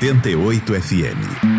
88 FM.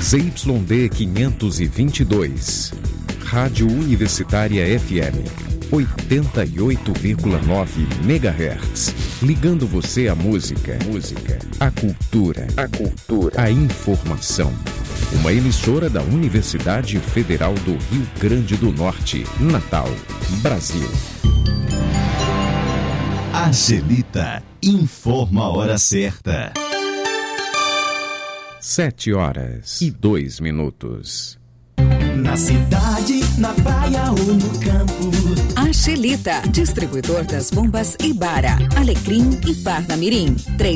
ZYD 522, Rádio Universitária FM, 88,9 MHz. Ligando você à música, à cultura, à informação. Uma emissora da Universidade Federal do Rio Grande do Norte, Natal, Brasil. Angelita informa a hora certa. 7h02. Na cidade, na praia ou no campo. Angelita, distribuidor das bombas Ibara, Alecrim e Parnamirim.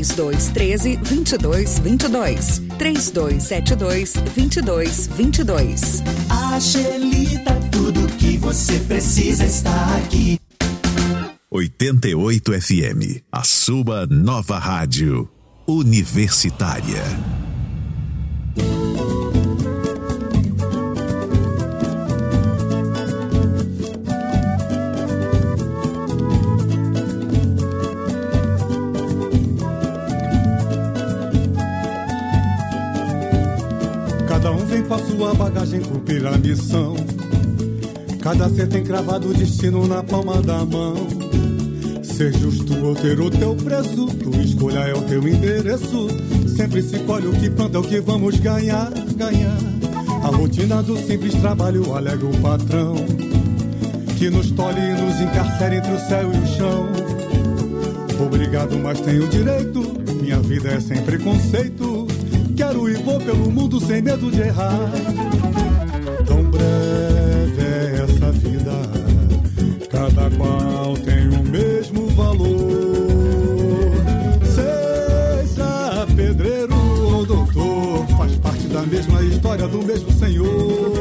3213-2222. 3272-2222. Angelita, tudo que você precisa está aqui. 88 FM, a sua nova rádio universitária. Cada um vem com a sua bagagem cumprir a missão. Cada ser tem cravado o destino na palma da mão. Ser justo ou ter o teu preço, tua escolha é o teu endereço. Sempre se colhe o que planta, é o que vamos ganhar. A rotina do simples trabalho alegra o patrão, que nos tolhe e nos encarcera entre o céu e o chão. Obrigado, mas tenho direito, minha vida é sem preconceito. Quero e vou pelo mundo sem medo de errar. Tão breve é essa vida, cada qual tem o mesmo valor. Seja pedreiro ou doutor, faz parte da mesma história do mesmo Senhor.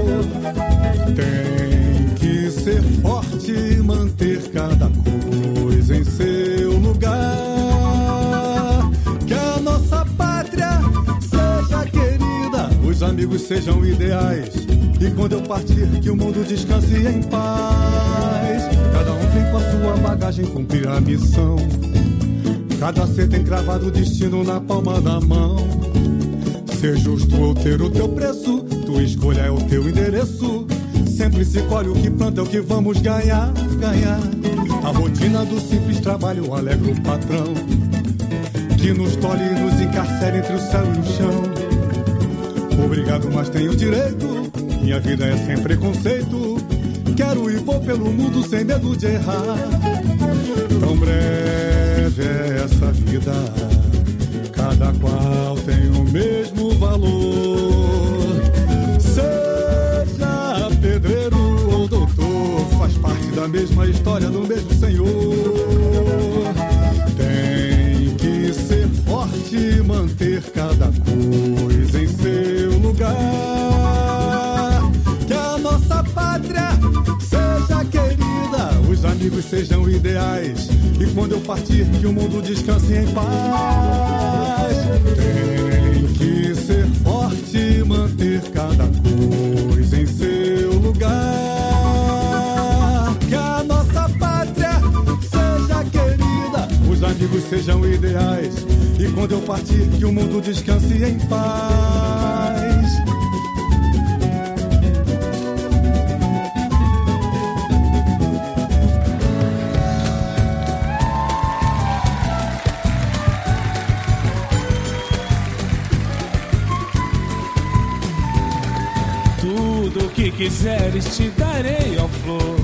Tem que ser forte e manter cada coisa em seu lugar. Que a nossa pátria seja querida, os amigos sejam ideais, e quando eu partir que o mundo descanse em paz. Cada um vem com a sua bagagem cumprir a missão. Cada ser tem cravado o destino na palma da mão. Ser justo ou ter o teu preço, tua escolha é o teu endereço. Sempre se colhe o que planta, é o que vamos ganhar. A rotina do simples trabalho alegra o patrão, que nos tolhe e nos encarcera entre o céu e o chão. Obrigado, mas tenho direito, minha vida é sem preconceito. Quero e vou pelo mundo sem medo de errar. Tão breve é essa vida, cada qual tem o mesmo valor. Seja pedreiro ou doutor, faz parte da mesma história do mesmo Senhor. Tem que ser forte e manter cada coisa em seu lugar. Que a nossa pátria seja querida, os amigos sejam ideais, e quando eu partir que o mundo descanse em paz. Tem que ser forte e manter cada coisa em seu lugar. Que a nossa pátria seja querida, os amigos sejam ideais, e quando eu partir que o mundo descanse em paz. Tudo que quiseres te darei, ó flor,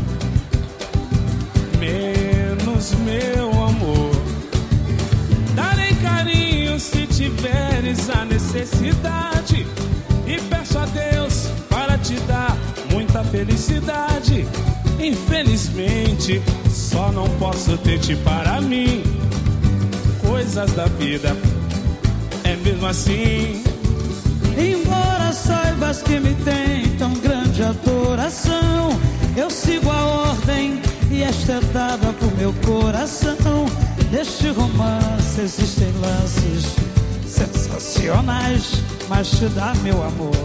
menos meu amor. Darei carinho se tiveres a necessidade, e peço a Deus para te dar muita felicidade. Infelizmente, só não posso ter-te para mim. Coisas da vida, é mesmo assim. Embora saibas que me tem tão grande adoração, eu sigo a ordem e esta é dada pro meu coração. Neste romance existem lances sensacionais, mas te dar meu amor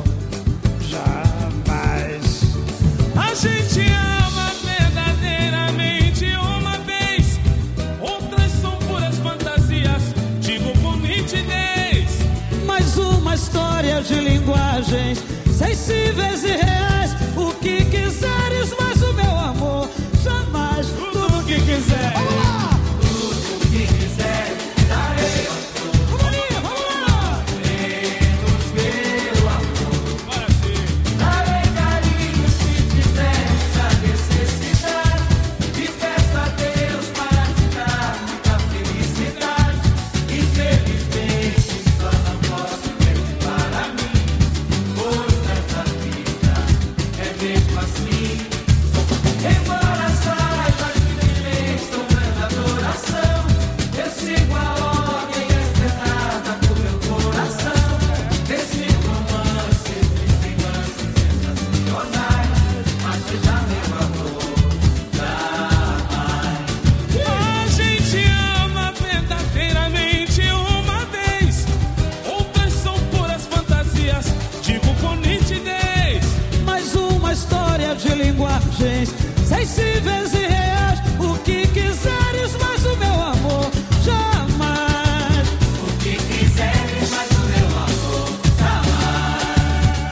jamais. A gente ama verdadeiramente uma vez, outras são puras fantasias, digo com nitidez. Mas uma história de linguagens sensíveis e reais. O que quiseres, mas o meu amor jamais. Tudo o que quiser. Vamos lá! Tudo o que quiser, darei ao flor. Vamos lá! Menos meu amor. Darei carinho se tiver essa necessidade. E peço a Deus para te dar muita felicidade. Infelizmente só não posso pedir para mim coisas da vida. É mesmo assim. Embora saiba que me estou dando adoração, eu sigo a ordem externada do meu coração. Desse romance, existem lances sensacionais, mas seja meu amor, jamais. A gente ama verdadeiramente uma vez, outras são puras fantasias, digo com nitidez. Mais uma história de linguagens sensíveis e reais. O que quiseres, mas o meu amor jamais. O que quiseres, mas o meu amor, jamais.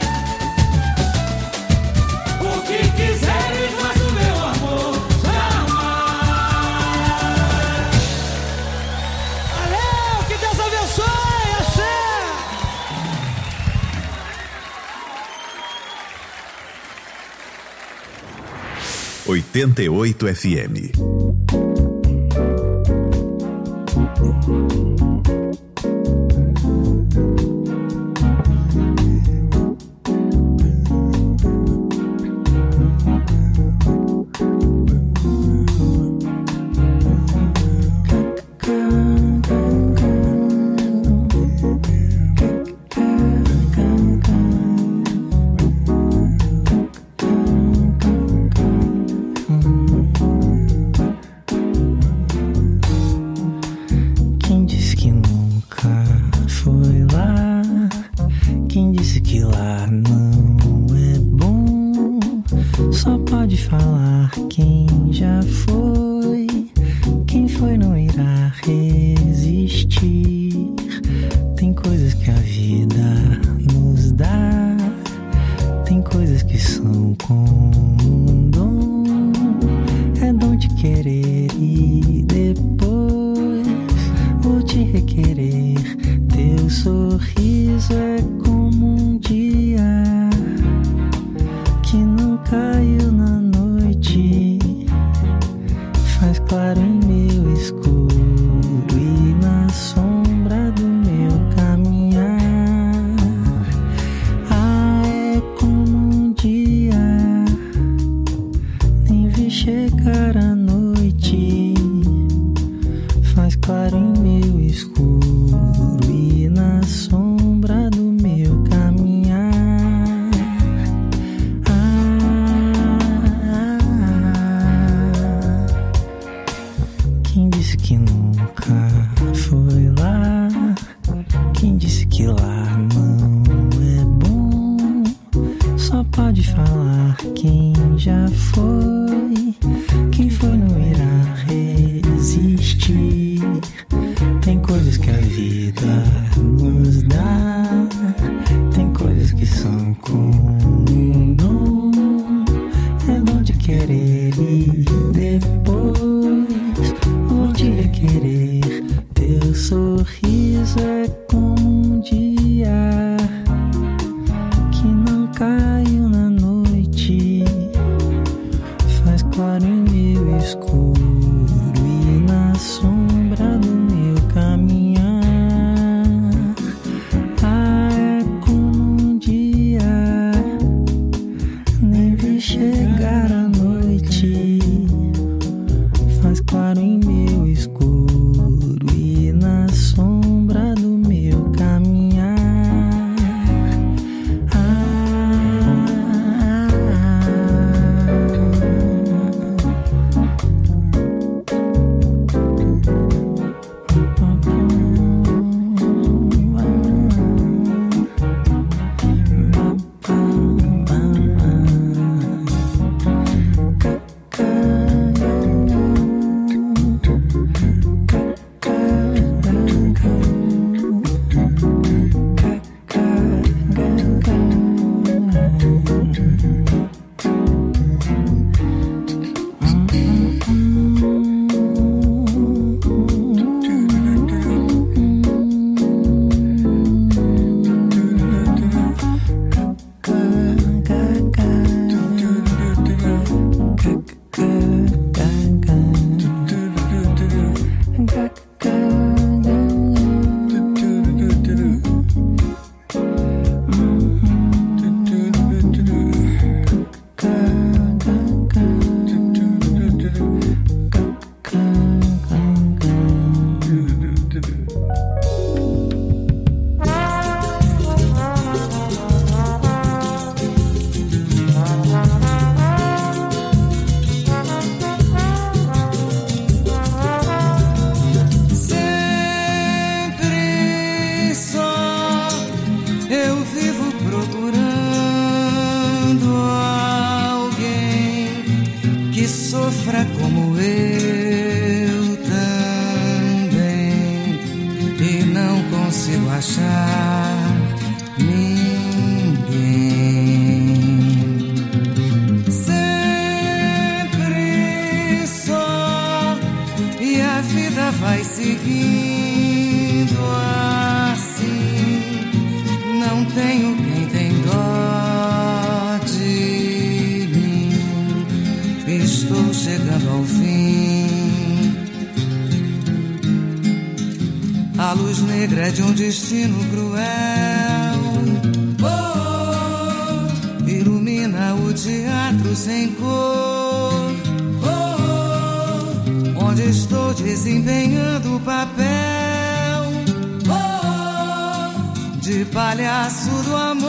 O que quiseres, mas o meu amor jamais. Valeu, que Deus abençoe, axé. 88 FM. Quem disse que nunca foi lá? Quem disse que lá não é bom? Só pode falar quem já foi. Quem foi não irá resistir. Tem coisas que a vida nos dá. Tem coisas que são como um dom. É dom de querer e depois vou te requerer. Teu sorriso é como um dia que não caiu na noite. Faz claro em meu escuro e na sombra do meu caminhar. Ah, é como um dia, nem vi chegar a noite. Faz claro em meu escuro e na sombra do meu caminhar. Quem disse que nunca foi lá? Quem disse que lá não é bom? Só pode falar quem já foi. Quem foi não irá resistir. Tem coisas que a vida nos dá. Tem coisas que são como um dom. É dom de querer e depois vou te requerer. Teu sorriso é como um dia que não caiu na noite. Faz claro em meu escuro e na sombra do meu caminhar. Ah, é como um dia, nem vi chegar a noite. Faz claro em meu escuro e na sombra do meu caminhar. sofra como eu também, e não consigo achar ninguém. Sempre só, e a vida vai seguindo assim. Não tenho quem tem dó de mim. Estou chegando ao fim. A luz negra é de um destino cruel. Oh, ilumina o teatro sem cor. Oh, onde estou desempenhando o papel de palhaço do amor.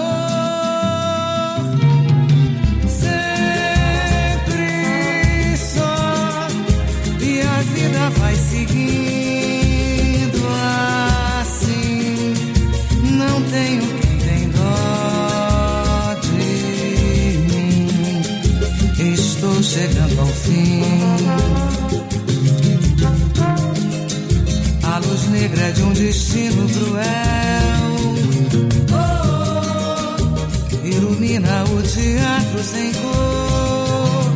Sempre só, e a vida vai seguindo assim. Não tenho quem tem dó de mim. Estou chegando ao fim. A luz negra de um destino cruel. Ilumina o teatro sem cor.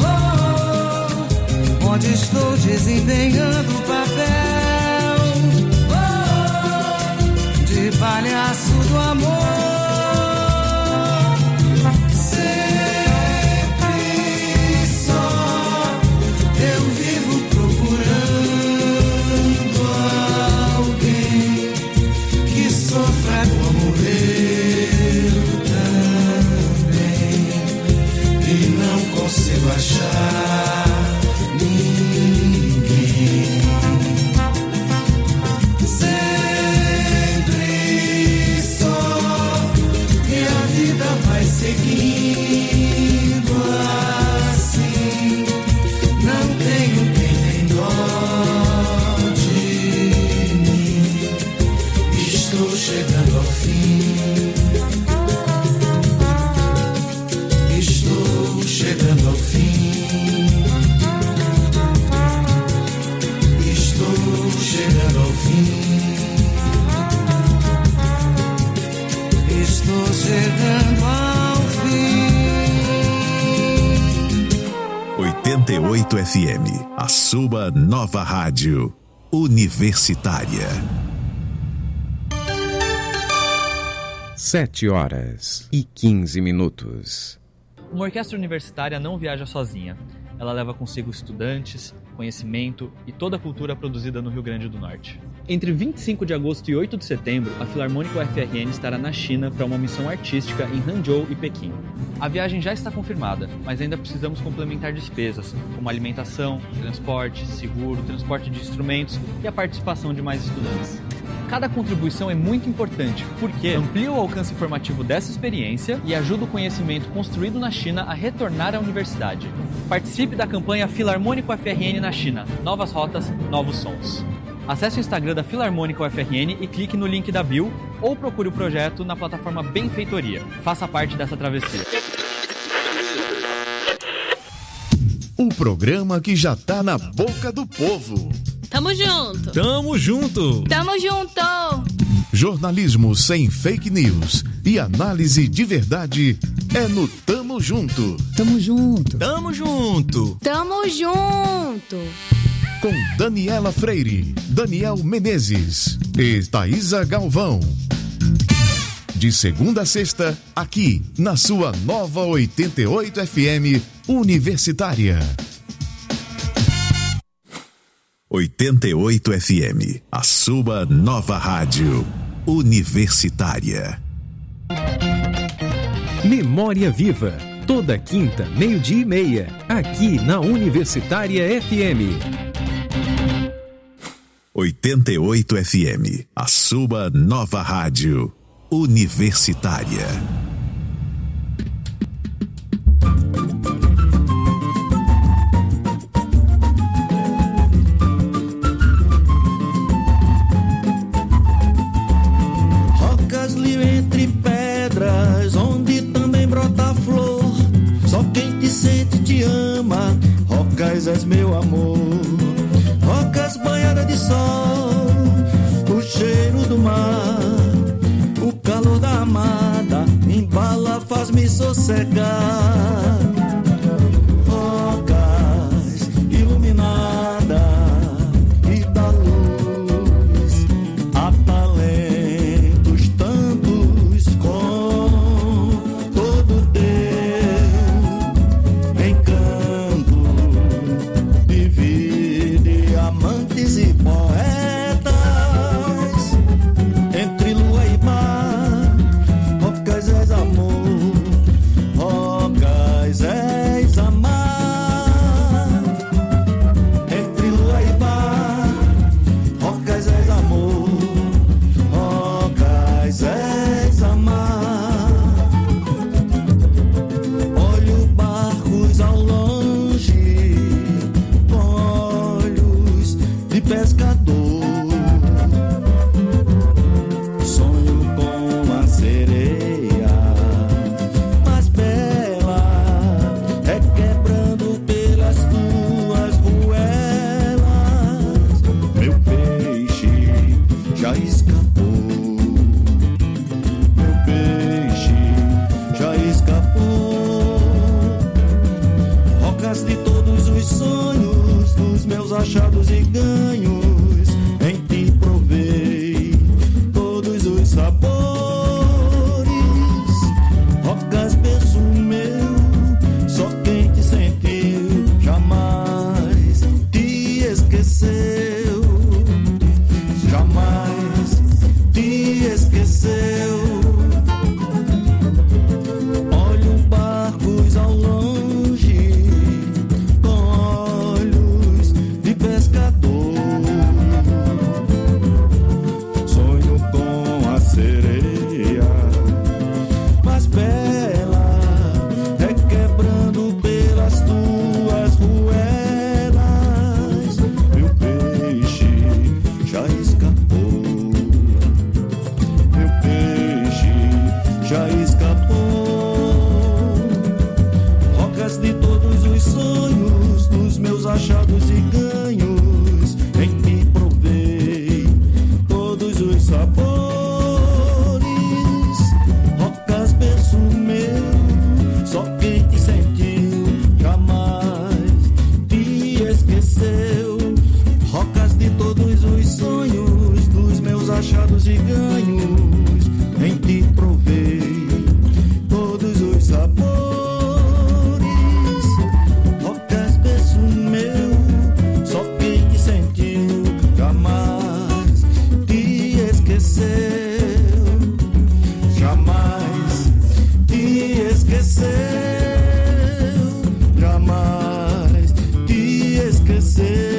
Oh, onde estou desempenhando o papel de palhaço do amor. Sempre só, eu vivo procurando alguém que sofra como eu. Consigo achar ninguém. Sempre só, e a vida vai seguindo assim. Não tenho quem tem dó de mim. Estou chegando ao fim. Chegando ao fim. Estou chegando ao fim. Estou chegando ao fim. 88 FM, a sua nova rádio universitária. 7h15. Uma orquestra universitária não viaja sozinha. Ela leva consigo estudantes, conhecimento e toda a cultura produzida no Rio Grande do Norte. Entre 25 de agosto e 8 de setembro, a Filarmônica UFRN estará na China para uma missão artística em Hangzhou e Pequim. A viagem já está confirmada, mas ainda precisamos complementar despesas, como alimentação, transporte, seguro, transporte de instrumentos e a participação de mais estudantes. Cada contribuição é muito importante, porque amplia o alcance formativo dessa experiência e ajuda o conhecimento construído na China a retornar à universidade. Participe da campanha Filarmônica UFRN na China. Novas rotas, novos sons. Acesse o Instagram da Filarmônica UFRN e clique no link da bio ou procure o projeto na plataforma Benfeitoria. Faça parte dessa travessia. Um programa que já tá na boca do povo. Tamo junto. Tamo junto. Tamo junto. Jornalismo sem fake news e análise de verdade é no Tamo Junto. Tamo junto. Tamo junto. Tamo junto. Com Daniela Freire, Daniel Menezes e Thaisa Galvão. De segunda a sexta, aqui na sua nova 88 FM Universitária. 88 FM, a sua nova rádio universitária. Memória Viva, toda quinta, 12:30, aqui na Universitária FM. 88 FM, a sua nova rádio universitária. Entre pedras, onde também brota flor. Só quem te sente te ama. Rocas és meu amor. Rocas banhadas de sol, o cheiro do mar, o calor da amada embala, faz-me sossegar. Rocas iluminadas e da luz, há talentos tantos com todo teu encanto, divide amantes e poetas entre lua e mar. Rocas és amor, Rocas és amar, entre lua e mar. Rocas és amor, Rocas és amar. Olho barcos ao longe com olhos de pescador. Sonho com a sereia mais bela, requebrando pelas tuas ruelas. Meu peixe já escapou, meu peixe já escapou. Rocas de todos os sonhos, dos meus achados e ganhos, em ti provei todos os sabores. Rocas, beijo meu, só quem te sentiu jamais te esqueceu, jamais te esqueceu. Olho barcos ao longe com olhos de pescador. Sonho com a sereia mais bela, requebrando pelas tuas ruelas. Meu peixe já escapou, meu peixe já escapou. Rocas de todos os sonhos, dos meus achados e ganhos, em ti provei todos os sabores. Rocas, beijo meu, só quem te sentiu jamais te esqueceu. Rocas de todos os sonhos, dos meus achados e ganhos, em ti provei todos os sabores. Rocas, beijo meu, só quem te sentiu jamais te esqueceu, jamais te esqueceu, jamais te esqueceu.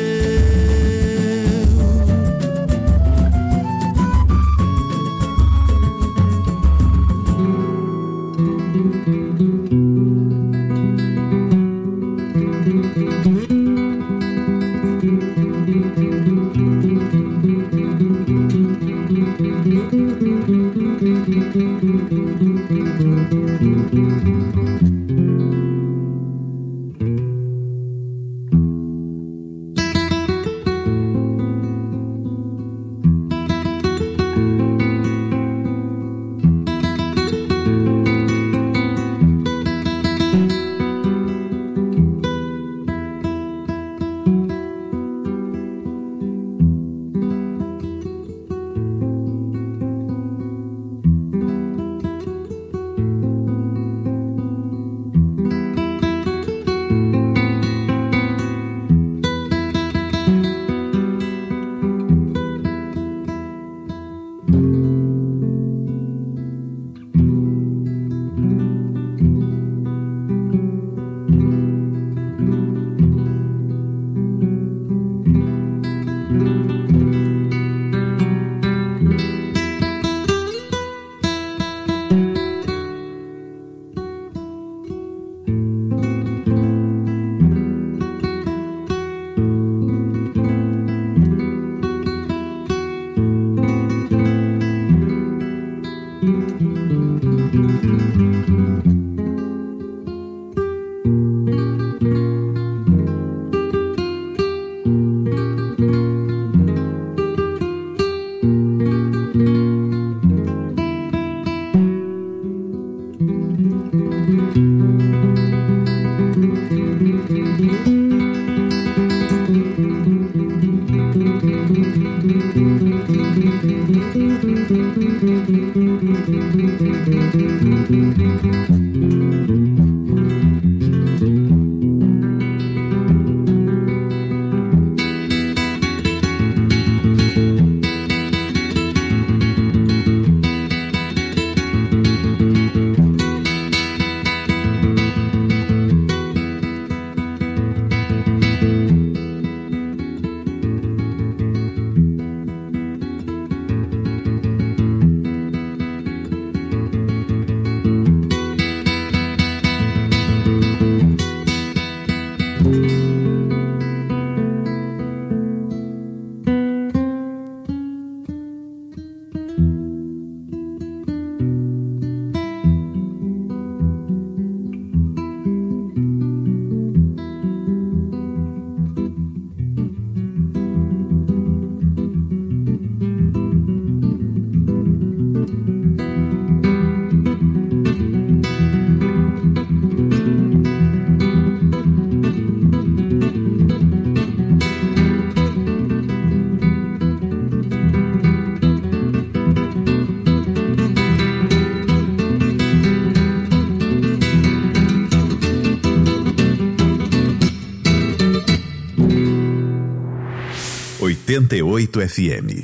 88 FM.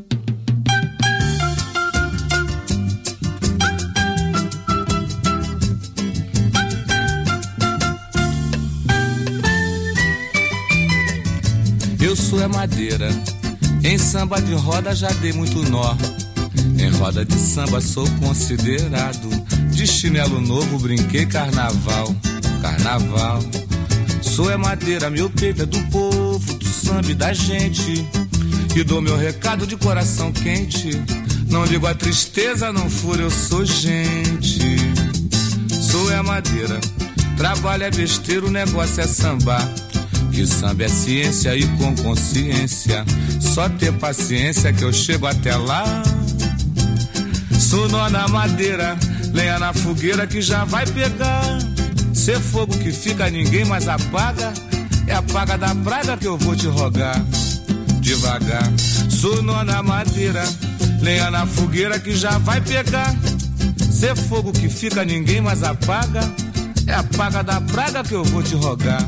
Eu sou madeira, em samba de roda já dei muito nó. Em roda de samba sou considerado, de chinelo novo brinquei carnaval, carnaval. Sou madeira, meu peito é do povo, do samba e da gente. E dou meu recado de coração quente. Não ligo a tristeza, não furo, eu sou gente. Sou madeira, trabalho é besteira, o negócio é sambar. Que samba é ciência e com consciência. Só ter paciência que eu chego até lá. Sou nó na madeira, lenha na fogueira que já vai pegar. Ser fogo que fica ninguém mais apaga. É a paga da praga que eu vou te rogar. Devagar, sou nó na madeira, lenha na fogueira que já vai pegar. Ser fogo que fica ninguém mais apaga. É a paga da praga que eu vou te rogar.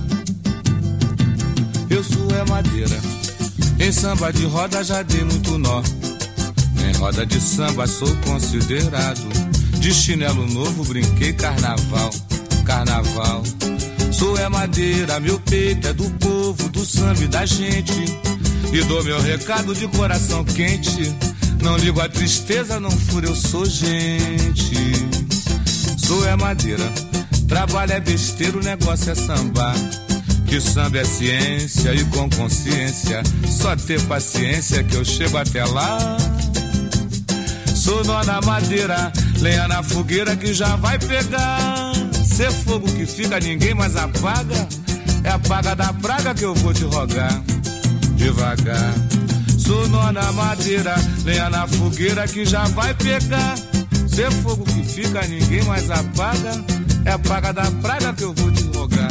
Eu sou madeira, em samba de roda já dei muito nó. Em roda de samba sou considerado, de chinelo novo brinquei carnaval, carnaval. Sou madeira, meu peito é do povo, do samba e da gente. E dou meu recado de coração quente. Não ligo a tristeza, não furo, eu sou gente. Sou madeira, trabalho é besteira, o negócio é sambar. Que samba é ciência e com consciência. Só ter paciência que eu chego até lá. Sou nó na madeira, lenha na fogueira que já vai pegar. Ser fogo que fica ninguém mais apaga. É a paga da praga que eu vou te rogar. Devagar, sou nó na madeira, lenha na fogueira que já vai pegar. Ser fogo que fica ninguém mais apaga. É a paga da praga que eu vou te rogar.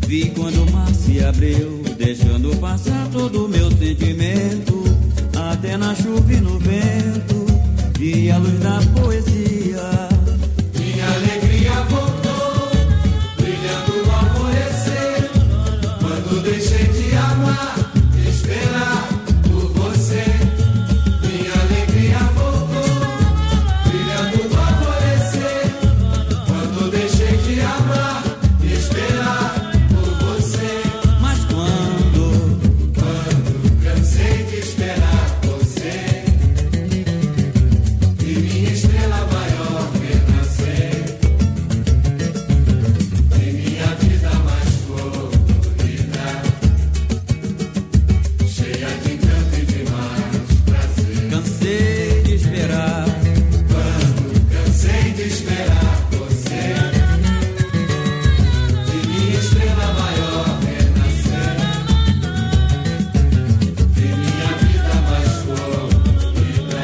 Vi quando o mar se abriu, deixando passar todo o meu sentimento. Até na chuva e no vento, vi a luz da poesia. Minha alegria voltou, brilhando no alvorecer. Quando deixei de amar, esperar por você. Minha alegria voltou, brilhando no alvorecer. Quando deixei de amar, esperar por você. Mas quando cansei de esperar você, e minha estrela maior renascer, e minha vida mais colorida, cheia de encanto e de mais prazer. cansei de esperar, Quando cansei de esperar você, e minha estrela maior renascer, e minha vida mais colorida,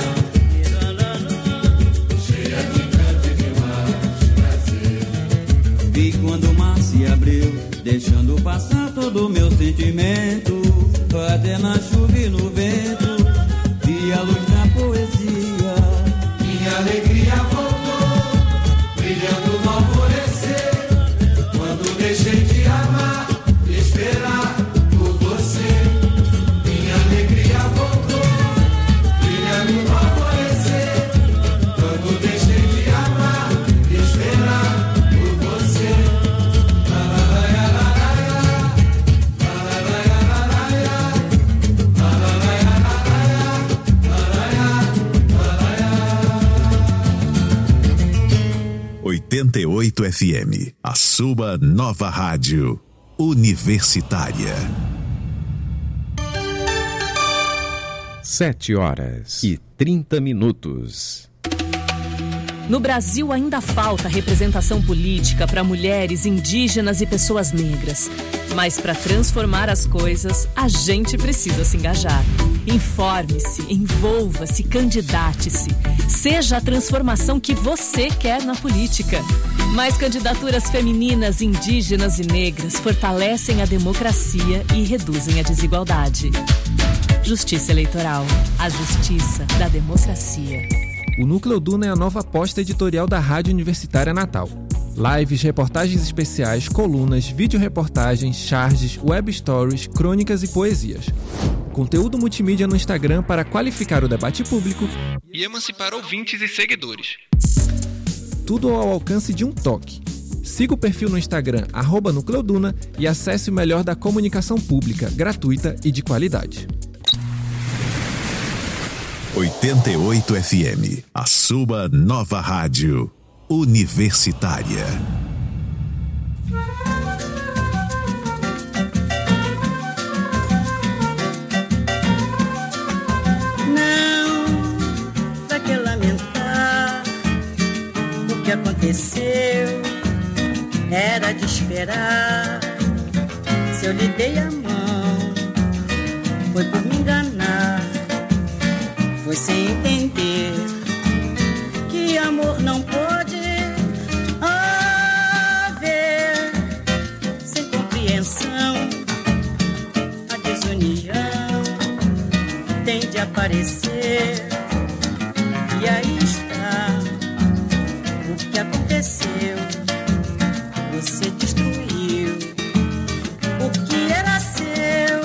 cheia de encanto e de mais prazer. vi quando o mar se abriu, deixando passar todo o meu sentimento. Até na chuva e no vento, vi a luz da poesia. Minha alegria voltou, brilhando no alvorecer. Quando deixei de amar, esperar por você. Minha alegria voltou, brilhando no alvorecer. Quando deixei de amar, esperar por você. ...88 FM, a sua nova rádio universitária. 7h30. No Brasil ainda falta representação política para mulheres, indígenas e pessoas negras. Mas para transformar as coisas, a gente precisa se engajar. Informe-se, envolva-se, candidate-se. Seja a transformação que você quer na política. Mais candidaturas femininas, indígenas e negras fortalecem a democracia e reduzem a desigualdade. Justiça Eleitoral. A justiça da democracia. O Núcleo Duna é a nova aposta editorial da Rádio Universitária Natal. Lives, reportagens especiais, colunas, vídeo-reportagens, charges, web stories, crônicas e poesias. Conteúdo multimídia no Instagram para qualificar o debate público e emancipar ouvintes e seguidores. Tudo ao alcance de um toque. Siga o perfil no Instagram @NúcleoDuna e acesse o melhor da comunicação pública, gratuita e de qualidade. 88 FM, a sua nova rádio universitária. Não, pra que lamentar o que aconteceu? Era de esperar. Se eu lhe dei a mão, foi por me enganar. Foi sem entender que amor não pode haver. Sem compreensão, a desunião tem de aparecer. E aí está o que aconteceu. Você destruiu o que era seu.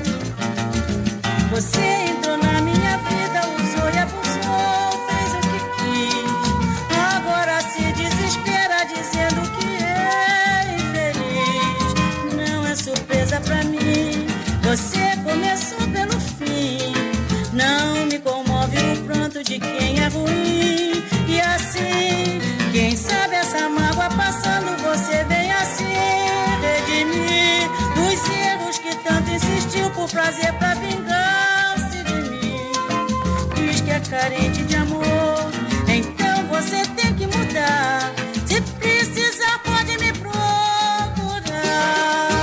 Você entrou na minha vida, usou e abusou, fez o que quis. Agora se desespera dizendo que é infeliz. Não é surpresa pra mim, você começou pelo fim. Não me comove o pranto de quem é ruim. E assim, quem sabe essa mágoa passando, você vem assim redimir dos erros que tanto insistiu por prazer, pra vingar-se de mim. Diz que é carente de amor, então você tem que mudar. Se precisar pode me procurar.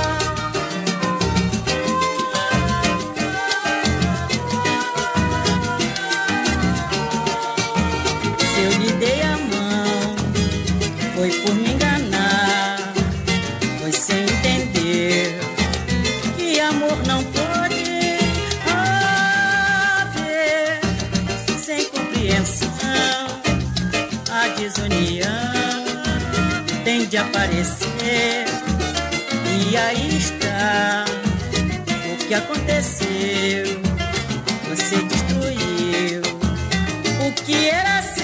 Se eu lhe dei a mão, foi por me enganar. Foi sem entender desapareceu. E aí está o que aconteceu. Você destruiu o que era seu.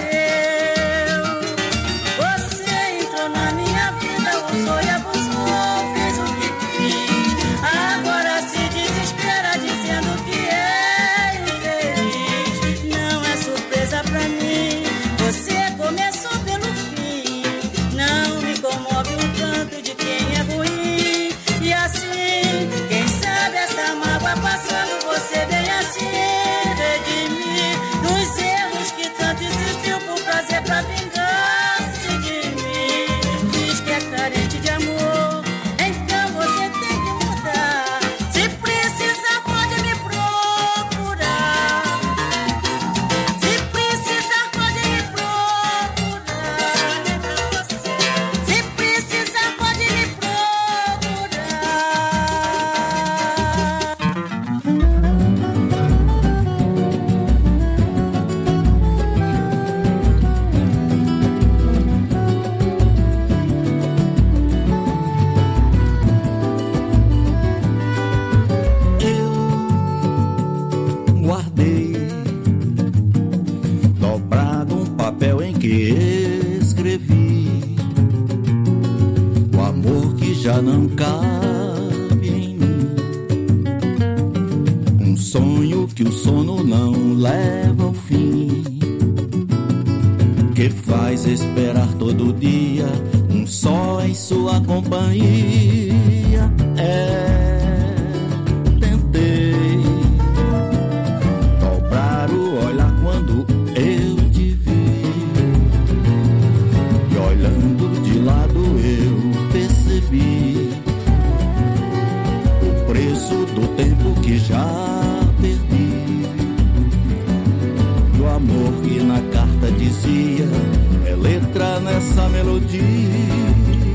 Você entrou na minha vida, usou e abusou, fez o que quis. Agora se desespera dizendo que é infeliz. Não é surpresa pra mim, você começou pelo fim. Não me comove um tanto de quem é ruim. E assim, quem sabe essa mágoa passando, você vem assim redimir dos erros que tanto insistiu por prazer, pra vingar-se de mim. Diz que é carente de amor, então você tem que mudar. Se precisar pode me procurar. Se precisar pode me procurar. Se precisar pode me procurar. Guardei dobrado um papel em que escrevi o amor que já não cabe em mim, um sonho que o sono não leva ao fim, que faz esperar todo dia um só em sua companhia. Tentei dobrar o olhar quando eu te vi, e olhando de lado eu percebi o preço do tempo que já perdi. E o amor que na carta dizia é letra nessa melodia.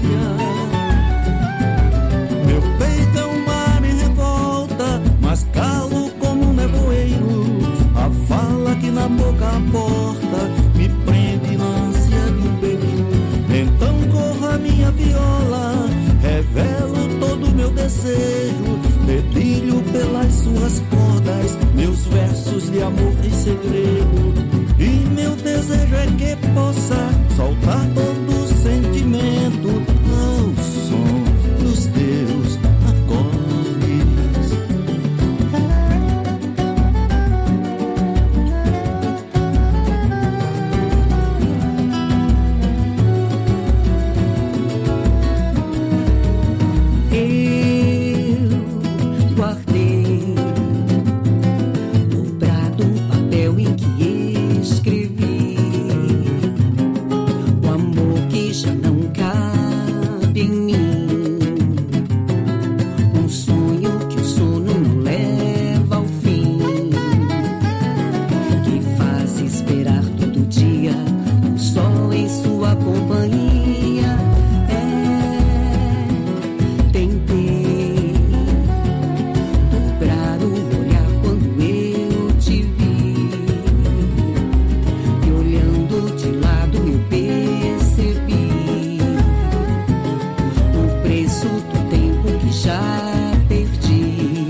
Meu peito é um mar em revolta, mas calo como um nevoeiro. A fala que na boca a porta me prende na ânsia de um beijo. Então corra minha viola, revelo todo o meu desejo, dedilho pelas suas cordas meus versos de amor em segredo. E meu desejo é que possa soltar todo o sentimento ao som dos teus acordes. Eu guardei dobrado um papel em que escrevi o amor que já não cabe em mim, um sonho que o sono não leva ao fim, que faz esperar todo dia um sol em sua companhia. Tentei dobrar o olhar quando eu te vi, e olhando de lado eu percebi o preço do tempo que já perdi.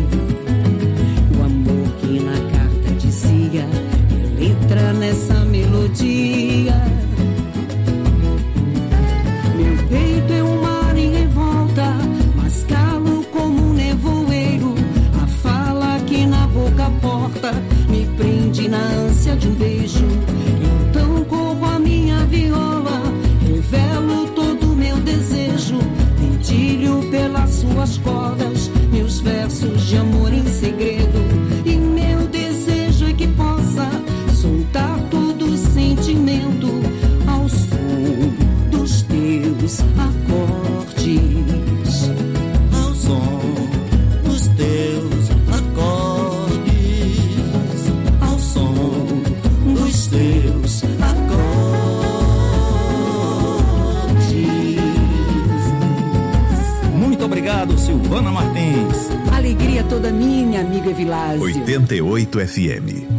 O amor que na carta dizia é letra nessa melodia. Meu peito é um mar em revolta, mas calo como um nevoeiro. A fala que na boca porta me prende na ânsia de um beijo. Então corro a minha viola, revelo todo o meu desejo, dedilho pelas suas cordas meus versos de amor em segredo. E meu desejo é que possa soltar todo o sentimento ao som dos teus acordes. Ao som dos teus acordes, ao som dos teus acordes. Muito obrigado, Silvana Martins. Alegria toda minha, amiga Vilásio. 88 FM.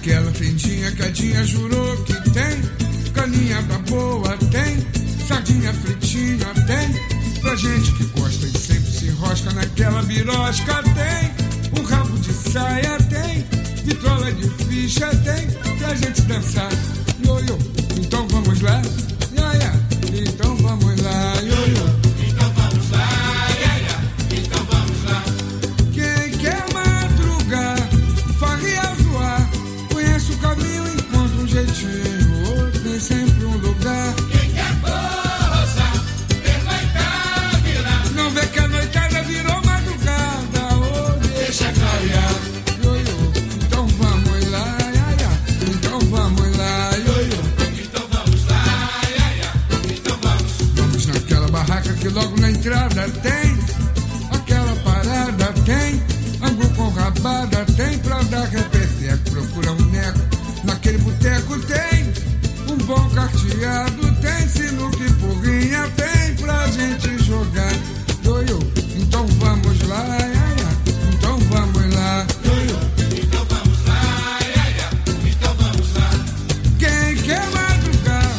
naquela tendinha que a Dinha jurou que tem. Caninha da boa tem, sardinha fritinha tem. Pra gente que gosta e sempre se enrosca naquela birosca tem. Um rabo de saia tem, vitrola de ficha tem. Pra gente dançar, ioiô, então vamos lá, iaia, então vamos lá, ioiô. Então vamos lá, iaia, então vamos lá. Quem quer madrugar, farria zoar, conhece o caminho, encontra um jeitinho, tem sempre um lugar. Quem quer gozar, pernoitar, virar. Não vê que a noitada virou madrugada, deixa clarear. Ioiô, então vamos lá, iaia, então vamos lá, ioiô. Então vamos lá, iaia, então vamos. Vamos naquela barraca que logo na entrada tem. Aquela parada tem, angu com rabada tem. Pra dar repeteco, procura um neco, naquele boteco tem. Um bom carteado tem, sinuca e porrinha tem. Pra gente jogar, ioiô, então vamos lá, iaia, então vamos lá, ioiô. Então vamos lá, iaia, então vamos lá. Quem quer madrugar,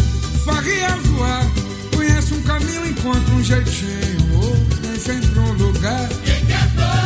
farria zoar, conhece um caminho, encontra um jeitinho, tem sempre um lugar. Quem quer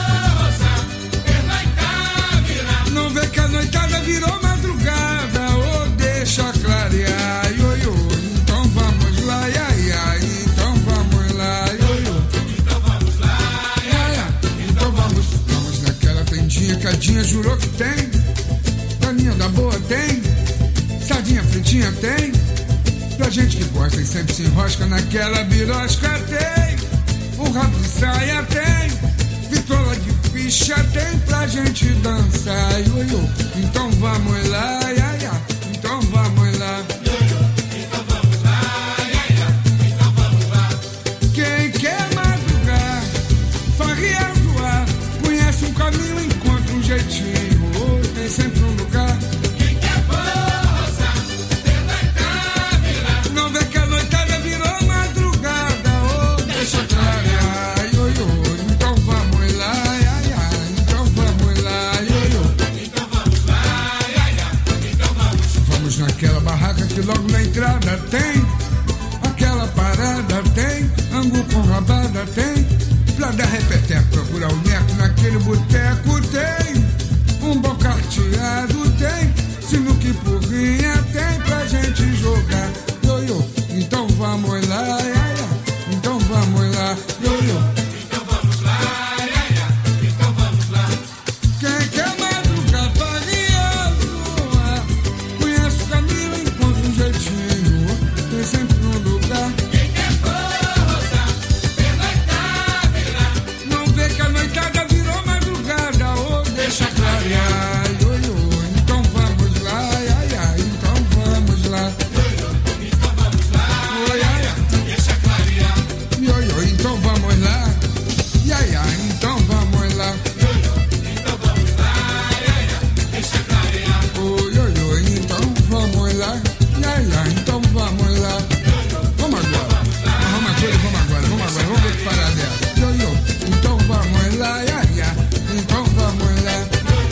gozar, pernoitar, virar. Não vê que a noitada virou madrugada, deixa clarear, ioiô, então vamos lá, iaia, então vamos lá, ioiô. Então vamos lá, iaia, então vamos. Vamos naquela tendinha que a Dinha jurou que tem. Caninha da boa tem, sardinha fritinha tem. Pra gente que gosta e sempre se enrosca naquela birosca tem. Um rabo de saia tem, vitrola de ficha tem. Pra gente dançar, ioiô, então vamos lá, iaia, então vamos lá. então vamos lá, iaia, então vamos lá. Quem quer madrugar, farria zoar, conhece um caminho, encontra um jeitinho, tem sempre um lugar. Quem quer gozar, pernoitar, virar. Não vê que a noitada virou madrugada, deixa clarear, ioiô, então vamos lá, iaia, então vamos lá, ioiô. Então vamos lá, iaia, então vamos. Vamos naquela barraca que logo na entrada tem. Aquela parada tem, angu com rabada tem. Pra dar repeteco, procura o neco, naquele boteco tem. Um bom carteado tem, sinuca e porrinha tem. Pra gente jogar, ioiô, então vamos lá, iaia, então vamos lá, ioiô. Então vamos lá, iaia, então vamos lá. Quem quer madrugar, faria zoar, conhece o caminho, encontra um jeitinho, tem sempre um lugar. Quem quer gozar, pernoitar, virar. Não vê que a noitada virou madrugada, deixa clarear, ioiô, então vamos lá, iaia, então vamos lá. Então vamos lá, iaia, deixa clarear. Ioiô, então vamos lá, iaia, então vamos lá. Então vamos lá, iaia, deixa clarear. Ioiô, então vamos lá, iaia, então vamos lá. Vamos agora, vamos ver que parada é essa. Ioiô, então vamos lá, iaia, então vamos lá.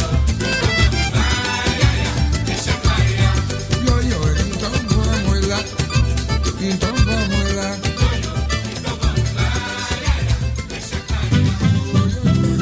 Deixa clarear. Ioiô, então vamos lá, então vamos lá. Então vamos lá, iaia, deixa clarear.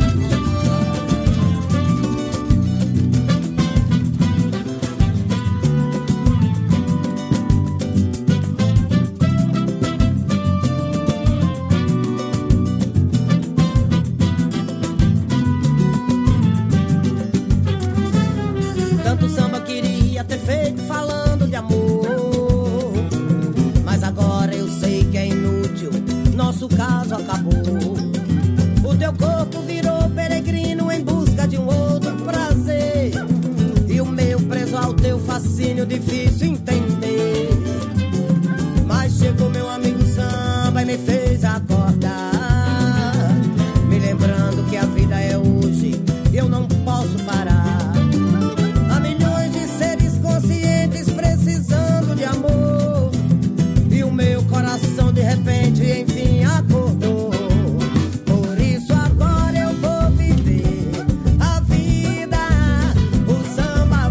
Tanto samba queria ter feito falando de amor, mas agora eu sei que é inútil, nosso caso acabou. O teu corpo virou peregrino em busca de um outro prazer, e o meu preso ao teu fascínio, difícil entender. Mas chegou meu amigo samba e me fez acordar, me lembrando que a vida é hoje, eu não posso parar. Há milhões de seres conscientes precisando de amor, e o meu coração de repente enfim acordou. Por isso agora eu vou viver a vida, o samba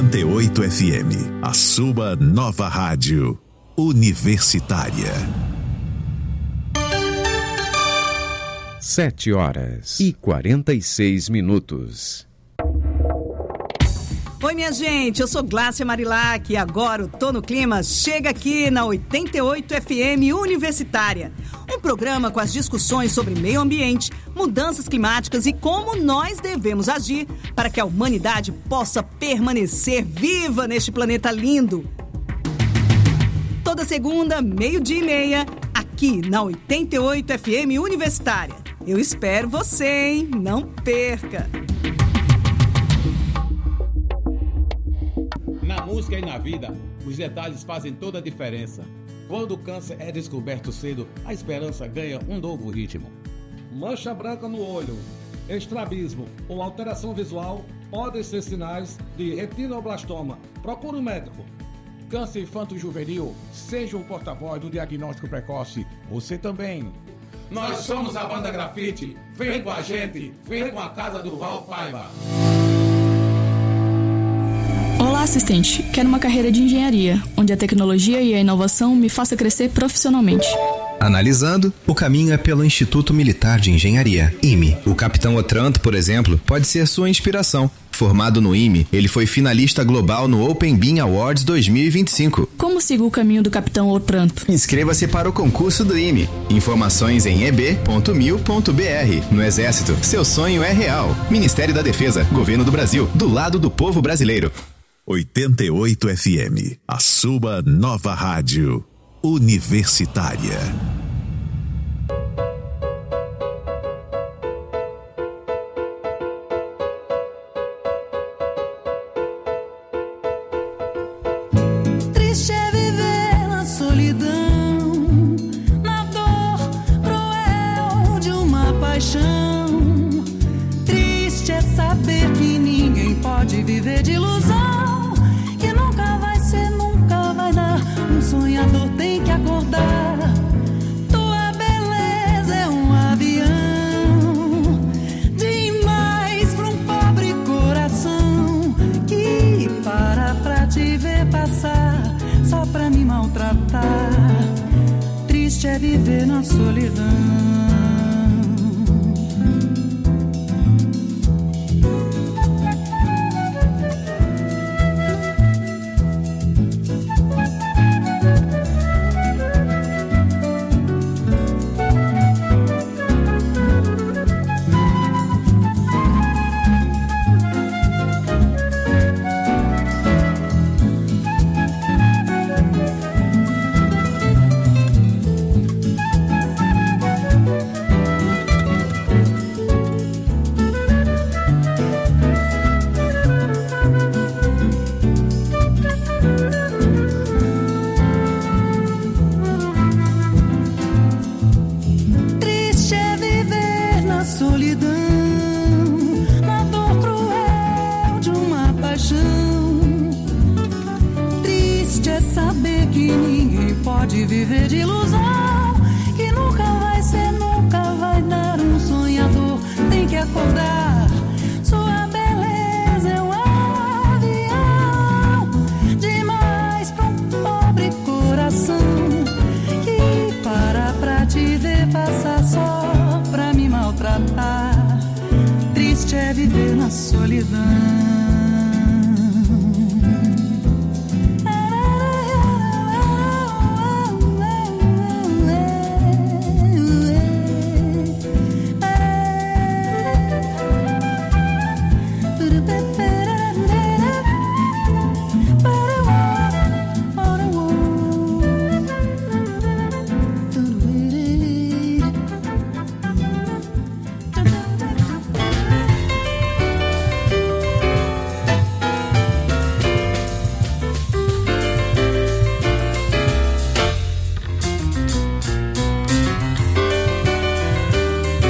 88 FM, a sua nova rádio universitária. 7h46. Oi, minha gente, eu sou Glácia Marilac e agora o Tô no Clima chega aqui na 88 FM Universitária. Um programa com as discussões sobre meio ambiente, mudanças climáticas e como nós devemos agir para que a humanidade possa permanecer viva neste planeta lindo. Toda segunda, 12:30, aqui na 88 FM Universitária. Eu espero você, hein? Não perca! Na música e na vida, os detalhes fazem toda a diferença. Quando o câncer é descoberto cedo, a esperança ganha um novo ritmo. Mancha branca no olho, estrabismo ou alteração visual podem ser sinais de retinoblastoma. Procure um médico. Câncer infanto-juvenil, seja um porta-voz do diagnóstico precoce. Você também. Nós somos a Banda Grafite. Vem com a gente, vem com a Casa do Val Paiva. Olá, assistente. Quero uma carreira de engenharia, onde a tecnologia e a inovação me façam crescer profissionalmente. Analisando, o caminho é pelo Instituto Militar de Engenharia, IME. O Capitão Otranto, por exemplo, pode ser sua inspiração. Formado no IME, ele foi finalista global no Open Bean Awards 2025. Como sigo o caminho do Capitão Otranto? Inscreva-se para o concurso do IME. Informações em eb.mil.br. No Exército, seu sonho é real. Ministério da Defesa, Governo do Brasil, do lado do povo brasileiro. 88 FM, a sua nova rádio universitária. Triste é viver na solidão, na dor cruel de uma paixão. Triste é saber que ninguém pode viver de ilusão. Sonhador tem que acordar. Tua beleza é um avião demais pra um pobre coração que para pra te ver passar só pra me maltratar. Triste é viver na solidão. Triste é viver na solidão.